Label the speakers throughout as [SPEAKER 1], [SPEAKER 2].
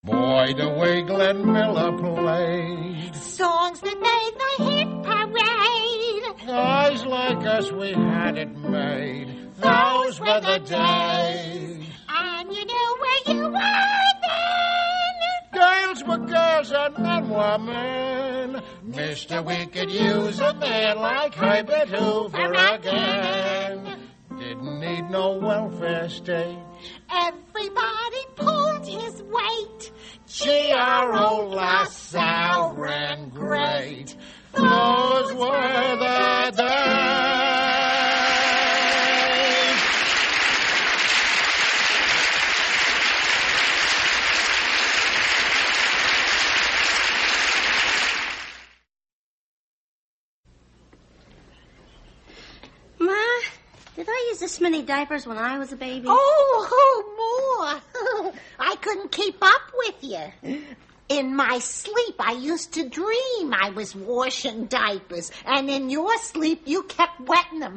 [SPEAKER 1] Boy, the way Glenn Miller played.
[SPEAKER 2] Songs that made the hit parade.
[SPEAKER 1] Guys like us, we had it made. Those were the days.
[SPEAKER 2] And you knew where you were then.
[SPEAKER 1] Girls were girls and men were men. Mister, we could use a man like Herbert Hoover again. Didn't need no welfare state.
[SPEAKER 2] Everybody pulled his weight.
[SPEAKER 1] Gee, our old LaSalle ran great. Those were the days.
[SPEAKER 3] Ma, did I use this many diapers when I was a baby?
[SPEAKER 2] Oh, more. I couldn't keep up with you. In my sleep, I used to dream I was washing diapers. And in your sleep, you kept wetting them.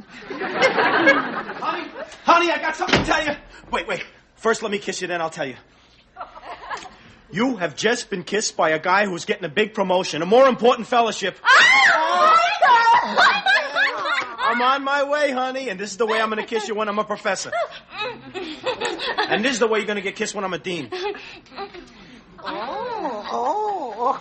[SPEAKER 4] Honey, I got something to tell you. Wait. First, let me kiss you, then I'll tell you. You have just been kissed by a guy who's getting a big promotion, a more important fellowship. I'm on my way, honey, and this is the way I'm going to kiss you when I'm a professor. And this is the way you're going to get kissed when I'm a dean.
[SPEAKER 2] Oh.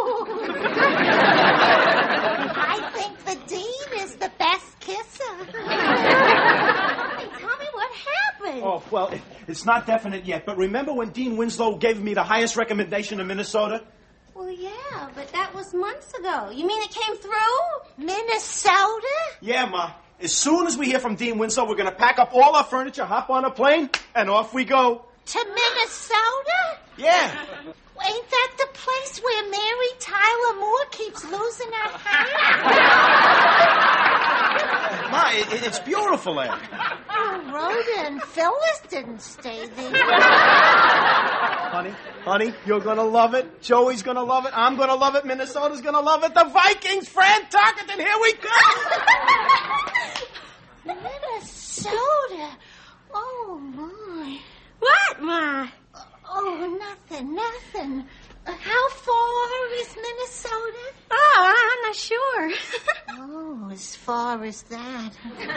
[SPEAKER 2] I think the dean is the best kisser.
[SPEAKER 3] Hey, tell me what happened.
[SPEAKER 4] Oh, well, it's not definite yet, but remember when Dean Winslow gave me the highest recommendation in Minnesota?
[SPEAKER 3] Well, yeah, but that was months ago. You mean it came through?
[SPEAKER 2] Minnesota?
[SPEAKER 4] Yeah, Ma. As soon as we hear from Dean Winslow, we're going to pack up all our furniture, hop on a plane, and off we go.
[SPEAKER 2] To Minnesota?
[SPEAKER 4] Yeah.
[SPEAKER 2] Ain't that the place where Mary Tyler Moore keeps losing her hair?
[SPEAKER 4] Ma, it's beautiful there.
[SPEAKER 2] Oh, Rhoda and Phyllis didn't stay there.
[SPEAKER 4] Honey, you're going to love it. Joey's going to love it. I'm going to love it. Minnesota's going to love it. The Vikings, Fran Tarkenton, here we go.
[SPEAKER 2] Minnesota? Oh, my.
[SPEAKER 3] What, Ma?
[SPEAKER 2] Oh, nothing. How far is Minnesota?
[SPEAKER 3] Oh, I'm not sure.
[SPEAKER 2] Oh, as far as that.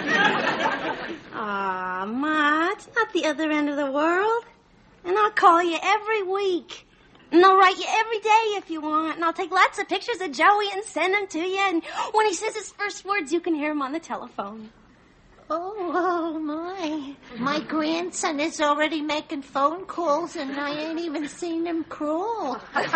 [SPEAKER 3] Aw, Ma, it's not the other end of the world. And I'll call you every week. And I'll write you every day if you want. And I'll take lots of pictures of Joey and send them to you. And when he says his first words, you can hear him on the telephone.
[SPEAKER 2] Oh, my. My grandson is already making phone calls, and I ain't even seen him crawl.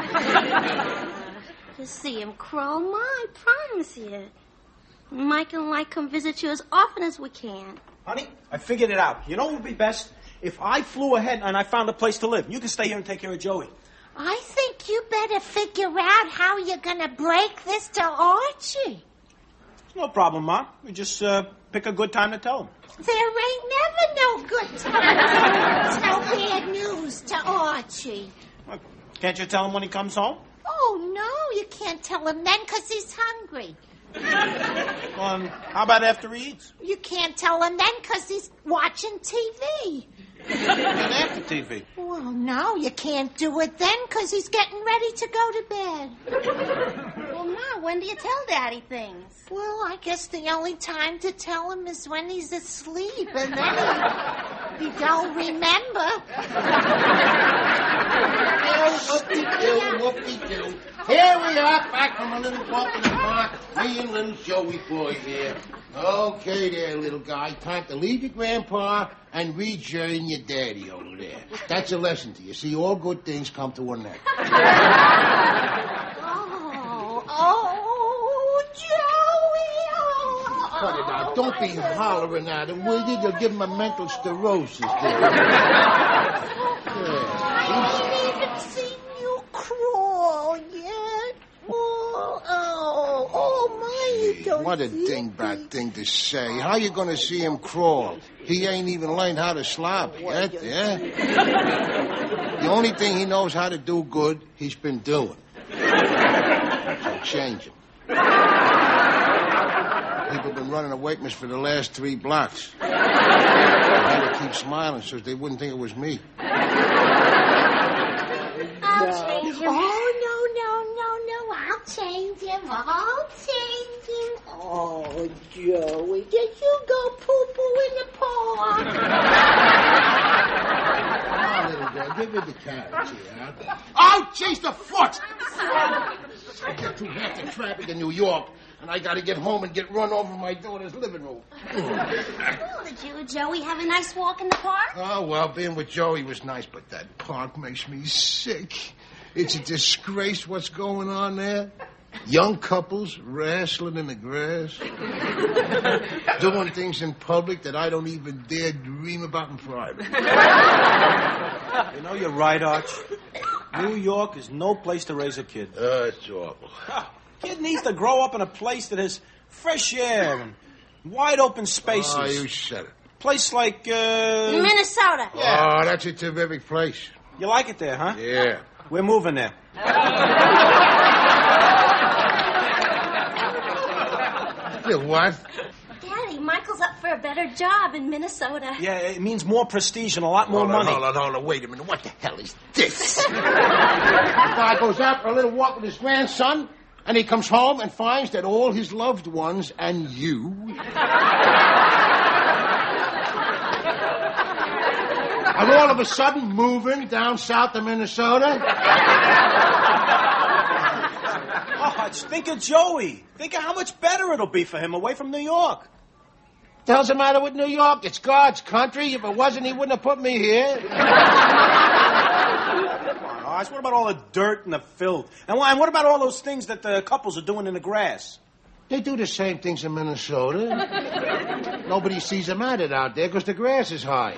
[SPEAKER 3] To see him crawl, Ma, I promise you. Mike and I come visit you as often as we can.
[SPEAKER 4] Honey, I figured it out. You know what would be best? If I flew ahead and I found a place to live. You can stay here and take care of Joey.
[SPEAKER 2] I think you better figure out how you're going to break this to Archie.
[SPEAKER 4] No problem, Ma. We just pick a good time to tell him.
[SPEAKER 2] There ain't never no good time to tell bad news to Archie.
[SPEAKER 4] Well, can't you tell him when he comes home?
[SPEAKER 2] Oh, no, you can't tell him then because he's hungry.
[SPEAKER 4] How about after he eats?
[SPEAKER 2] You can't tell him then because he's watching TV.
[SPEAKER 4] And after TV?
[SPEAKER 2] Well, no, you can't do it then because he's getting ready to go to bed.
[SPEAKER 3] Well, Ma, when do you tell Daddy things?
[SPEAKER 2] Well, I guess the only time to tell him is when he's asleep, and then he don't remember.
[SPEAKER 1] Whoopie-doo. Here we are, back from a little walk in the park. Me and little Joey boy here. Okay there, little guy. Time to leave your grandpa and rejoin your daddy over there. That's a lesson to you. See, all good things come to an end.
[SPEAKER 2] Oh, Joey!
[SPEAKER 1] Cut it out. Don't be hollering at him, will you? You'll give him a mental sclerosis there.
[SPEAKER 2] I ain't even seen you crawl yet. Oh, my, you don't
[SPEAKER 1] What a dingbat thing to say. How you going to see him crawl? He ain't even learned how to slop yet, yeah? The only thing he knows how to do good, he's been doing. So change him. People have been running away from us for the last 3 blocks. I had to keep smiling so they wouldn't think it was me.
[SPEAKER 3] Oh,
[SPEAKER 2] Joey, did you go poo-poo in the park?
[SPEAKER 1] Come on, little girl, give me the carrots here, huh? Oh, jeez, the foot! I get through half the traffic in New York, and I gotta get home and get run over in my daughter's living room.
[SPEAKER 3] Oh, did you and Joey have a nice walk in the park?
[SPEAKER 1] Oh, well, being with Joey was nice, but that park makes me sick. It's a disgrace what's going on there. Young couples wrestling in the grass. Doing things in public that I don't even dare dream about in private.
[SPEAKER 4] You know, you're right, Arch. New York is no place to raise a kid.
[SPEAKER 1] It's awful.
[SPEAKER 4] Kid needs to grow up in a place that has fresh air and wide open spaces.
[SPEAKER 1] Oh, you said it.
[SPEAKER 4] Place like,
[SPEAKER 3] Minnesota.
[SPEAKER 4] Yeah.
[SPEAKER 1] Oh, that's a terrific place.
[SPEAKER 4] You like it there, huh?
[SPEAKER 1] Yeah.
[SPEAKER 4] We're moving there.
[SPEAKER 1] You what?
[SPEAKER 3] Daddy, Michael's up for a better job in Minnesota.
[SPEAKER 4] Yeah, it means more prestige and a lot more money.
[SPEAKER 1] Hold on, wait a minute. What the hell is this? The guy goes out for a little walk with his grandson, and he comes home and finds that all his loved ones and you... are all of a sudden moving down south of Minnesota?
[SPEAKER 4] Oh, think of Joey. Think of how much better it'll be for him away from New York.
[SPEAKER 1] What the hell's the matter with New York? It's God's country. If it wasn't, he wouldn't have put me here.
[SPEAKER 4] Come on, Arch. What about all the dirt and the filth? And what about all those things that the couples are doing in the grass?
[SPEAKER 1] They do the same things in Minnesota. Nobody sees them at it out there because the grass is high.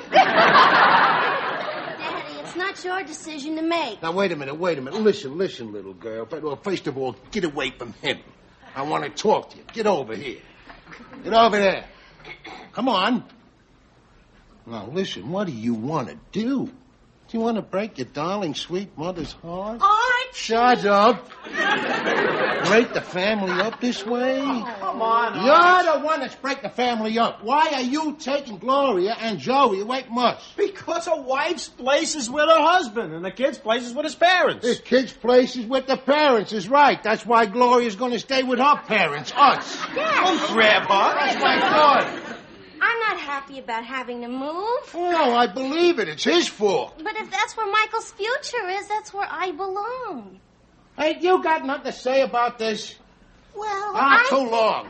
[SPEAKER 3] Daddy, it's not your decision to make.
[SPEAKER 1] Now, wait a minute. Listen, little girl. Well, first of all, get away from him. I want to talk to you. Get over here. Get over there. Come on. Now, listen, what do you want to do? Do you want to break your darling, sweet mother's heart?
[SPEAKER 2] Archie!
[SPEAKER 1] Shut up. Break the family up this way?
[SPEAKER 4] Come on,
[SPEAKER 1] You're the one that's breaking the family up. Why are you taking Gloria and Joey away from us?
[SPEAKER 4] Because a wife's place is with her husband, and the kid's place is with his parents.
[SPEAKER 1] This kid's place is with the parents, is right. That's why Gloria's going to stay with her parents, us.
[SPEAKER 4] Don't grab her.
[SPEAKER 1] That's my thought.
[SPEAKER 3] I'm not happy about having to move.
[SPEAKER 1] Oh, I believe it. It's his fault.
[SPEAKER 3] But if that's where Michael's future is, that's where I belong.
[SPEAKER 1] Hey, you got nothing to say about this?
[SPEAKER 2] Well,
[SPEAKER 1] Too long.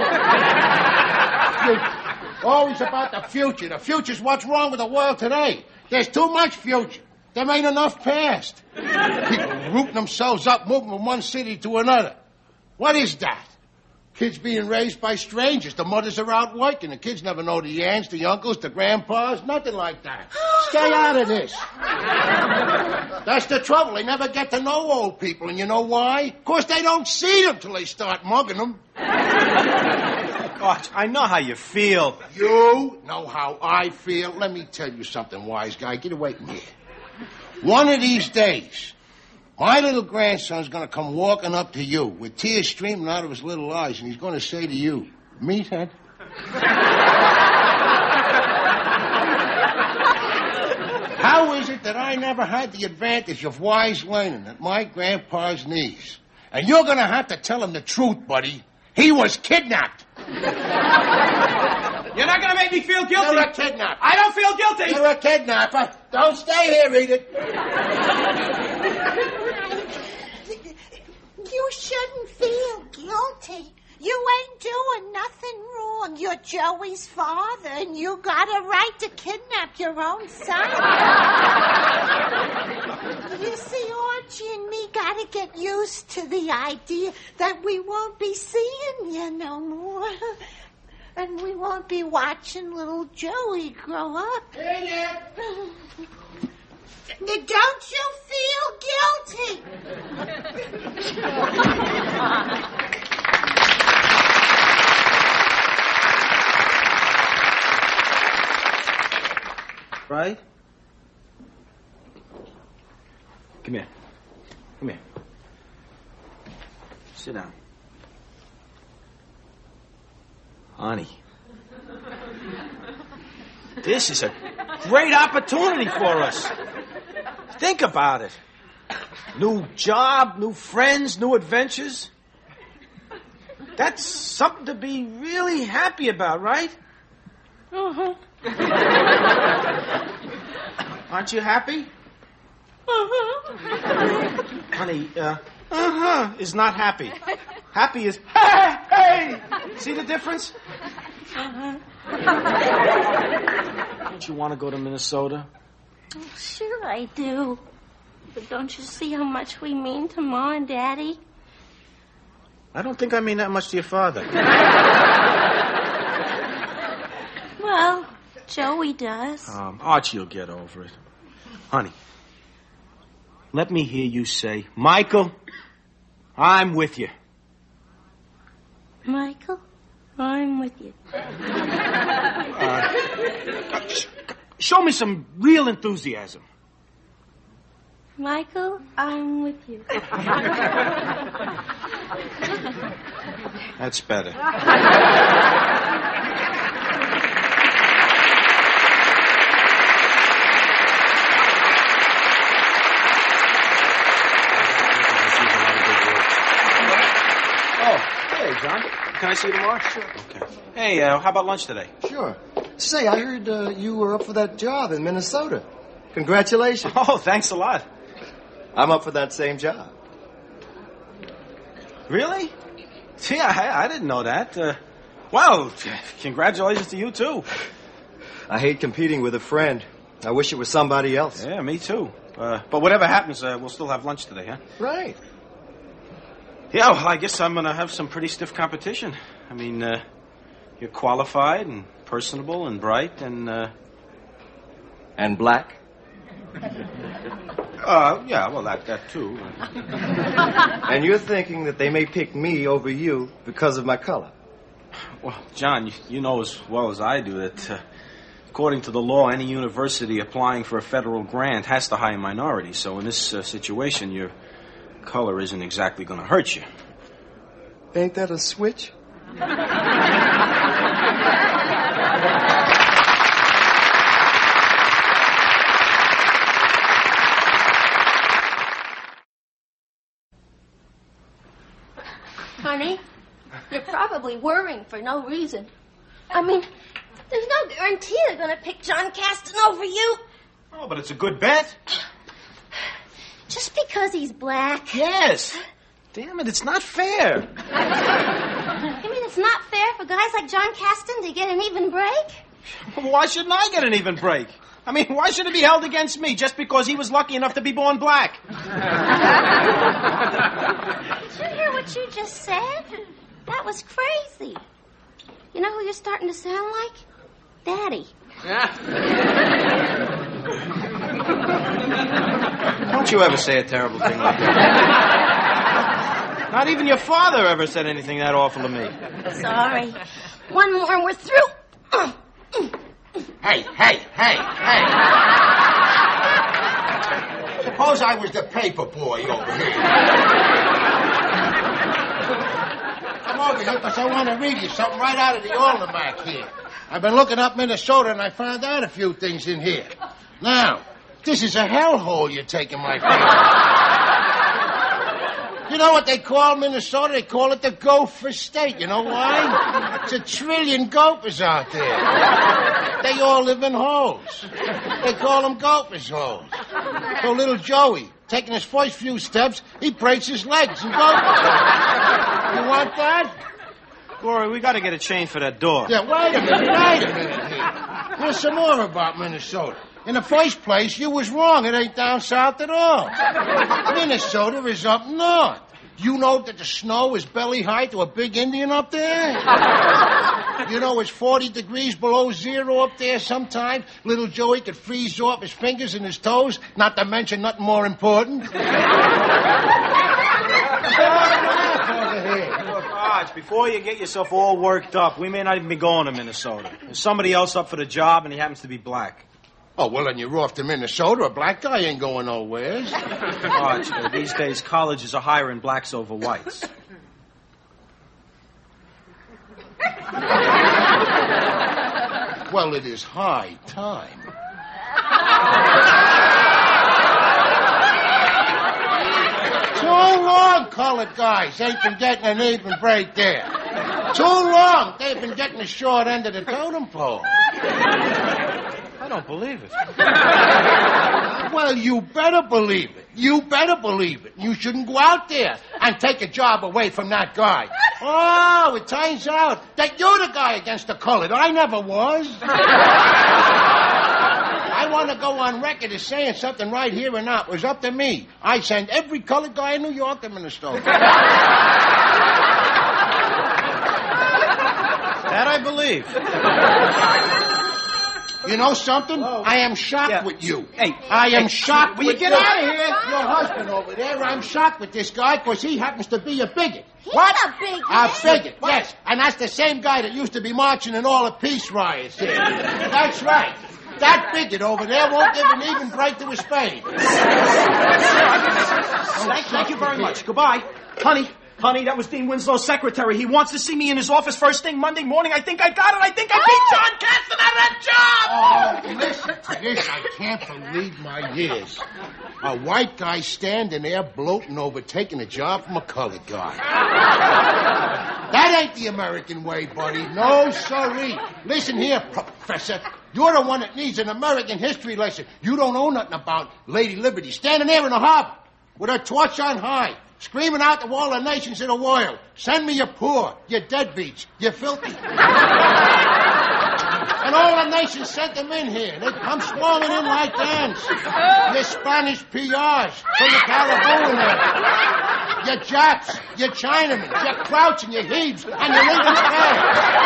[SPEAKER 1] Always about the future. The future's what's wrong with the world today. There's too much future. There ain't enough past. People rooting themselves up, moving from one city to another. What is that? Kids being raised by strangers. The mothers are out working. The kids never know the aunts, the uncles, the grandpas, nothing like that. Stay out of this. That's the trouble. They never get to know old people, and you know why? Of course, they don't see them till they start mugging them.
[SPEAKER 4] Arch, I know how you feel.
[SPEAKER 1] You know how I feel. Let me tell you something, wise guy. Get away from here. One of these days, my little grandson's going to come walking up to you with tears streaming out of his little eyes, and he's going to say to you, meathead. How is it that I never had the advantage of wise learning at my grandpa's knees? And you're going to have to tell him the truth, buddy. He was kidnapped.
[SPEAKER 4] You're not going to make me feel guilty.
[SPEAKER 1] You're a kidnapper.
[SPEAKER 4] I don't feel guilty.
[SPEAKER 1] You're a kidnapper. Don't stay here, Edith.
[SPEAKER 2] you shouldn't feel guilty. You ain't doing nothing wrong. You're Joey's father, and you got a right to kidnap your own son. You see, Archie and me gotta get used to the idea that we won't be seeing you no more. And we won't be watching little Joey grow up.
[SPEAKER 1] Hey there.
[SPEAKER 2] Don't you feel guilty?
[SPEAKER 4] Right? Come here. Sit down. Honey. This is a great opportunity for us. Think about it. New job, new friends, new adventures. That's something to be really happy about, right?
[SPEAKER 3] Uh-huh.
[SPEAKER 4] Aren't you happy?
[SPEAKER 3] Uh-huh.
[SPEAKER 4] Honey, is not happy. Happy is, hey! See the difference?
[SPEAKER 3] Uh-huh.
[SPEAKER 4] Don't you want to go to Minnesota?
[SPEAKER 3] Oh, sure I do. But don't you see how much we mean to Ma and Daddy?
[SPEAKER 4] I don't think I mean that much to your father.
[SPEAKER 3] Well, Joey does.
[SPEAKER 4] Archie will get over it. Honey, let me hear you say, Michael, I'm with you.
[SPEAKER 3] Michael, I'm with you.
[SPEAKER 4] Show me some real enthusiasm.
[SPEAKER 3] Michael, I'm with you.
[SPEAKER 4] That's better. Hey, John. Can I see you tomorrow? Sure. Okay. Hey, how about lunch today?
[SPEAKER 5] Sure. Say, I heard you were up for that job in Minnesota. Congratulations.
[SPEAKER 4] Oh, thanks a lot.
[SPEAKER 5] I'm up for that same job.
[SPEAKER 4] Really? See, I didn't know that. Well, congratulations to you, too.
[SPEAKER 5] I hate competing with a friend. I wish it was somebody else.
[SPEAKER 4] Yeah, me too. But whatever happens, we'll still have lunch today, huh?
[SPEAKER 5] Right.
[SPEAKER 4] Yeah, well, I guess I'm going to have some pretty stiff competition. I mean, you're qualified and personable and bright and...
[SPEAKER 5] And black?
[SPEAKER 4] Yeah, well, that too.
[SPEAKER 5] And you're thinking that they may pick me over you because of my color?
[SPEAKER 4] Well, John, you know as well as I do that, according to the law, any university applying for a federal grant has to hire minorities. So in this situation, your color isn't exactly going to hurt you.
[SPEAKER 5] Ain't that a switch?
[SPEAKER 3] Honey, you're probably worrying for no reason. I mean, there's no guarantee they're going to pick John Caston over you.
[SPEAKER 4] Oh, but it's a good bet.
[SPEAKER 3] Just because he's black.
[SPEAKER 4] Yes. Damn it, it's not fair.
[SPEAKER 3] You mean it's not fair for guys like John Caston to get an even break?
[SPEAKER 4] Why shouldn't I get an even break? I mean, why should it be held against me just because he was lucky enough to be born black?
[SPEAKER 3] Did you hear what you just said? That was crazy. You know who you're starting to sound like? Daddy.
[SPEAKER 4] Don't you ever say a terrible thing like that. Not even your father ever said anything that awful to me.
[SPEAKER 3] Sorry. One more and we're through.
[SPEAKER 1] Hey. Suppose I was the paper boy over here. Come over here because I want to read you something right out of the almanac here. I've been looking up Minnesota and I found out a few things in here. Now, this is a hellhole you're taking, my friend. You know what they call Minnesota? They call it the gopher state. You know why? It's 1 trillion gophers out there. They all live in holes. They call them gophers' holes. So little Joey, taking his first few steps, he breaks his legs and goes. You want that?
[SPEAKER 4] Corey, we got to get a chain for that door.
[SPEAKER 1] Yeah, wait a minute here. There's some more about Minnesota. In the first place, you was wrong. It ain't down south at all. Minnesota is up north. You know that the snow is belly high to a big Indian up there? You know it's 40 degrees below zero up there sometimes. Little Joey could freeze off his fingers and his toes, not to mention nothing more important.
[SPEAKER 4] Look, Arch, before you get yourself all worked up, we may not even be going to Minnesota. There's somebody else up for the job, and he happens to be black.
[SPEAKER 1] Oh, well, then you're off to Minnesota. A black guy ain't going nowhere.
[SPEAKER 4] Arch, these days colleges are hiring blacks over whites.
[SPEAKER 1] Well, it is high time. So long, colored guys. Ain't been getting an even break there. Too long. They've been getting the short end of the totem pole.
[SPEAKER 4] I don't believe it.
[SPEAKER 1] Well, you better believe it. You better believe it. You shouldn't go out there and take a job away from that guy. Oh, it turns out that you're the guy against the colored. I never was. I want to go on record as saying something right here and now. It was up to me. I sent every colored guy in New York to Minnesota.
[SPEAKER 4] That I believe.
[SPEAKER 1] You know something? I am shocked with you.
[SPEAKER 4] Hey,
[SPEAKER 1] I am shocked
[SPEAKER 4] will
[SPEAKER 1] with
[SPEAKER 4] you get out of here?
[SPEAKER 1] Your husband over there. I'm shocked with this guy because he happens to be a bigot.
[SPEAKER 2] He's
[SPEAKER 1] What?
[SPEAKER 2] a bigot?
[SPEAKER 1] A bigot, yes. And that's the same guy that used to be marching in all the peace riots here. That's right. That bigot over there won't give an even break to his spade.
[SPEAKER 4] Thank you very much. Goodbye. Honey, that was Dean Winslow's secretary. He wants to see me in his office first thing Monday morning. I think I got it. I think I beat John Kasten out of that job!
[SPEAKER 1] Oh, listen to this. I can't believe my ears. A white guy standing there gloating over taking a job from a colored guy. That ain't the American way, buddy. No, sirree. Listen here, Professor. You're the one that needs an American history lesson. You don't know nothing about Lady Liberty standing there in the harbor with her torch on high, screaming out to all the nations of the world, send me your poor, your deadbeats, your filthy. And all the nations sent them in here. They come swarming in like ants. Your Spanish PRs from the Caribbean there. Your Japs, your Chinamen, your Krauts and your Hebes, and your Lincoln Fans.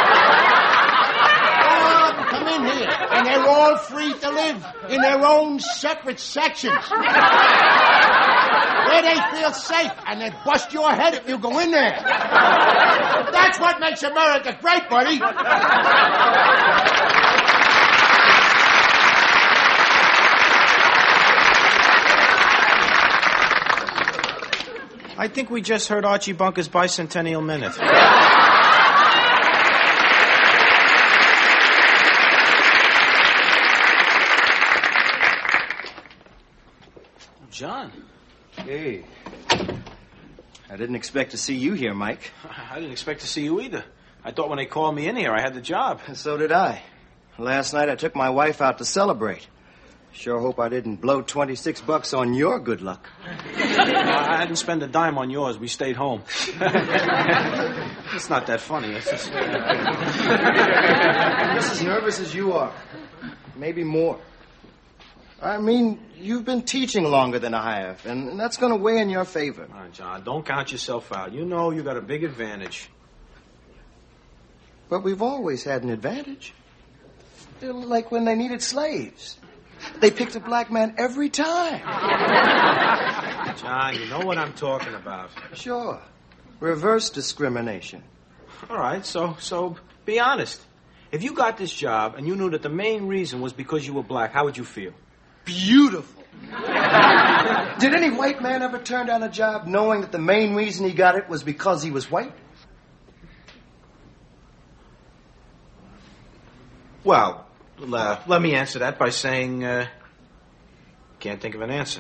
[SPEAKER 1] All come in here, and they're all free to live in their own separate sections. Where they feel safe, and they bust your head if you go in there. That's what makes America great, buddy.
[SPEAKER 4] I think we just heard Archie Bunker's Bicentennial Minute. John.
[SPEAKER 5] Hey. I didn't expect to see you here, Mike.
[SPEAKER 4] I didn't expect to see you either. I thought when they called me in here, I had the job.
[SPEAKER 5] So did I. Last night I took my wife out to celebrate. Sure hope I didn't blow $26 on your good luck.
[SPEAKER 4] I didn't spend a dime on yours. We stayed home. It's not that funny. It's just...
[SPEAKER 5] I'm just as nervous as you are. Maybe more. I mean, you've been teaching longer than I have, and that's going to weigh in your favor.
[SPEAKER 4] All right, John, don't count yourself out. You know you got a big advantage.
[SPEAKER 5] But we've always had an advantage. They're like when they needed slaves. They picked a black man every time.
[SPEAKER 4] John, you know what I'm talking about.
[SPEAKER 5] Sure. Reverse discrimination.
[SPEAKER 4] All right, so be honest. If you got this job and you knew that the main reason was because you were black, how would you feel?
[SPEAKER 5] Beautiful. Did any white man ever turn down a job knowing that the main reason he got it was because he was white?
[SPEAKER 4] Well, let me answer that by saying, can't think of an answer.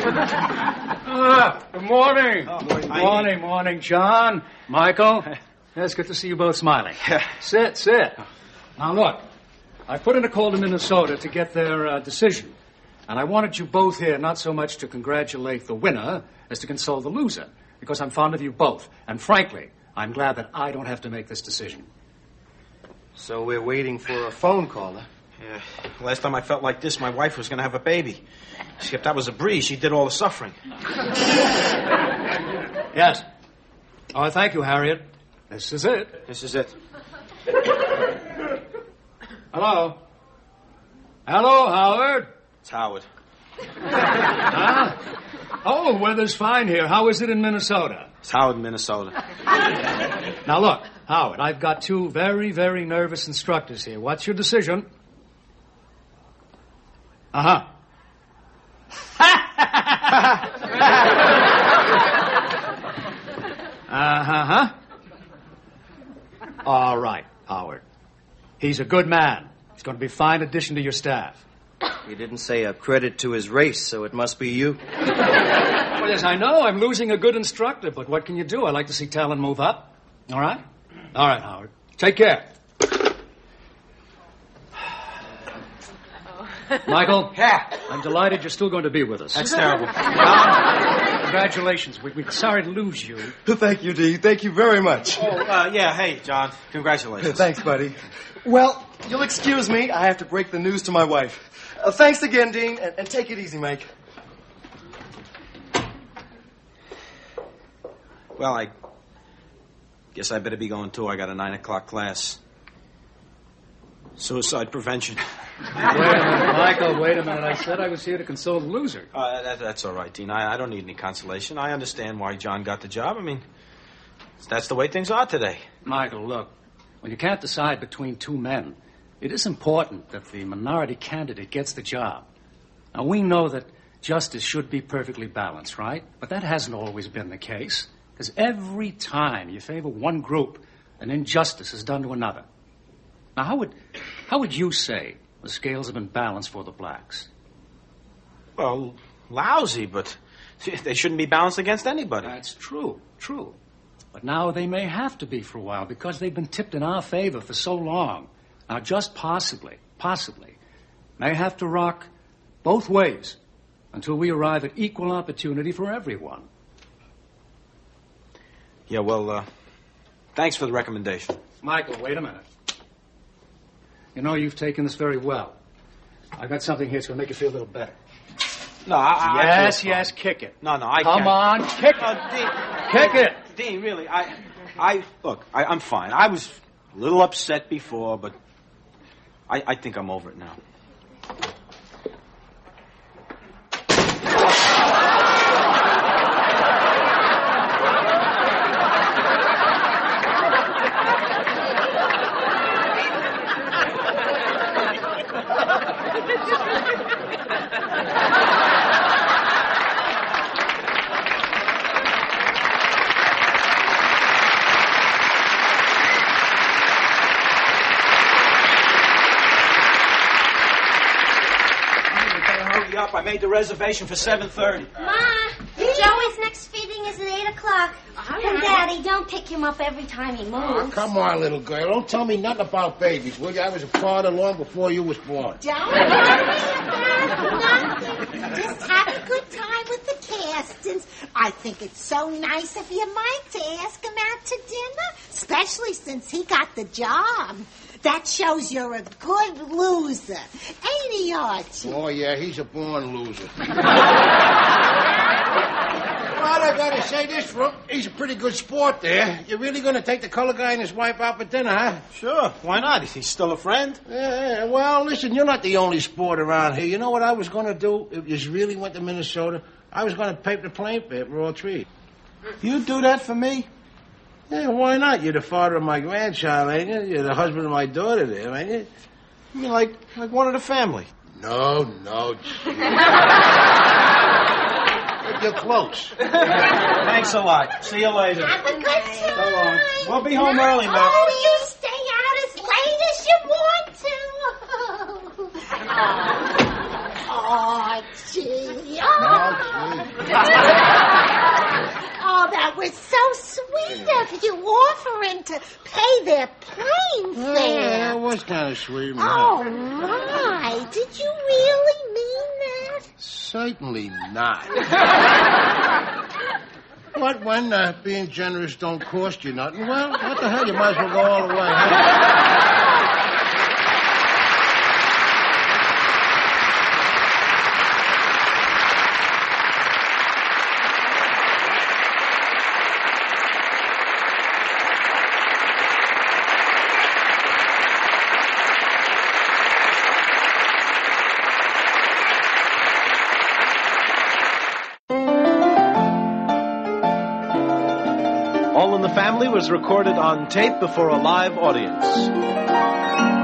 [SPEAKER 6] Good morning.
[SPEAKER 4] Morning,
[SPEAKER 6] John, Michael. It's good to see you both smiling. Sit. Now, look, I put in a call to Minnesota to get their decision. And I wanted you both here not so much to congratulate the winner as to console the loser, because I'm fond of you both. And frankly, I'm glad that I don't have to make this decision.
[SPEAKER 5] So we're waiting for a phone caller.
[SPEAKER 4] Yeah. Last time I felt like this, my wife was going to have a baby. Except that was a breeze. She did all the suffering.
[SPEAKER 6] Yes. Oh, thank you, Harriet. This is it.
[SPEAKER 4] This is it.
[SPEAKER 6] Hello, Howard.
[SPEAKER 4] It's Howard.
[SPEAKER 6] Huh? Oh, weather's fine here. How is it in Minnesota?
[SPEAKER 4] It's Howard, Minnesota.
[SPEAKER 6] Now, look, Howard, I've got two very, very nervous instructors here. What's your decision? Uh-huh. Uh-huh. All right, Howard. He's a good man. He's going to be a fine addition to your staff.
[SPEAKER 5] He didn't say a credit to his race, so it must be you.
[SPEAKER 6] Well, yes, I know. I'm losing a good instructor, but what can you do? I like to see talent move up. All right? All right, Howard. Take care. Michael?
[SPEAKER 4] Yeah.
[SPEAKER 6] I'm delighted you're still going to be with us.
[SPEAKER 4] That's terrible.
[SPEAKER 6] Congratulations. We're sorry to lose you.
[SPEAKER 5] Thank you, Dee. Thank you very much.
[SPEAKER 4] Yeah, hey, John. Congratulations.
[SPEAKER 5] Thanks, buddy. Well, you'll excuse me. I have to break the news to my wife. Thanks again, Dean, and take it easy, Mike.
[SPEAKER 4] Well, I guess I better be going, too. I got a 9 o'clock class. Suicide prevention.
[SPEAKER 6] Wait a minute, Michael, wait a minute. I said I was here to console the loser.
[SPEAKER 4] That's all right, Dean. I don't need any consolation. I understand why John got the job. I mean, that's the way things are today.
[SPEAKER 6] Michael, look, when you can't decide between two men, it is important that the minority candidate gets the job. Now, we know that justice should be perfectly balanced, right? But that hasn't always been the case. Because every time you favor one group, an injustice is done to another. Now, how would you say the scales have been balanced for the blacks?
[SPEAKER 4] Well, lousy, but they shouldn't be balanced against anybody.
[SPEAKER 6] That's true. But now they may have to be for a while because they've been tipped in our favor for so long. Now, just possibly, may have to rock both ways until we arrive at equal opportunity for everyone.
[SPEAKER 4] Yeah, well, thanks for the recommendation.
[SPEAKER 6] Michael, wait a minute. You know, you've taken this very well. I've got something here that's going to make you feel a little better.
[SPEAKER 4] No,
[SPEAKER 6] Yes, kick it.
[SPEAKER 4] No, I
[SPEAKER 6] Come
[SPEAKER 4] can't.
[SPEAKER 6] on, kick it.
[SPEAKER 4] Dean,
[SPEAKER 6] Kick it.
[SPEAKER 4] Dean, really, I'm fine. I was a little upset before, but I think I'm over it now. I made the reservation for 7:30.
[SPEAKER 3] Ma, Joey's next feeding is at 8 o'clock. And Daddy, don't pick him up every time he moves.
[SPEAKER 1] Oh, come on, little girl. Don't tell me nothing about babies, will you? I was a father long before you was born.
[SPEAKER 2] Don't worry about nothing. Just have a good time with the Castons. I think it's so nice of you, Mike, to ask him out to dinner, especially since he got the job. That shows you're a good loser. Ain't he, Archie?
[SPEAKER 1] Oh, yeah, he's a born loser. Well, I gotta say this, Rook. He's a pretty good sport there. You really gonna take the color guy and his wife out for dinner, huh?
[SPEAKER 4] Sure, why not? He's still a friend.
[SPEAKER 1] Yeah, well, listen, you're not the only sport around here. You know what I was gonna do if you really went to Minnesota? I was gonna paper the plane fare for all three.
[SPEAKER 4] You'd do that for me?
[SPEAKER 1] Yeah, why not? You're the father of my grandchild, ain't you? You're the husband of my daughter there, ain't you?
[SPEAKER 4] You mean like one of the family?
[SPEAKER 1] No, gee. But you're close.
[SPEAKER 4] Thanks a lot. See you later.
[SPEAKER 2] Have a good time.
[SPEAKER 4] So long. We'll be home early, Mel.
[SPEAKER 2] Oh, you stay out as late as you want to. Oh, gee. Oh, that was so sweet of you offering to pay their plane fare.
[SPEAKER 1] Yeah, it was kind of sweet.
[SPEAKER 2] Oh, my. Did you really mean that?
[SPEAKER 1] Certainly not. But when being generous don't cost you nothing, well, what the hell? You might as well go all the way. Huh?
[SPEAKER 7] All in the Family was recorded on tape before a live audience.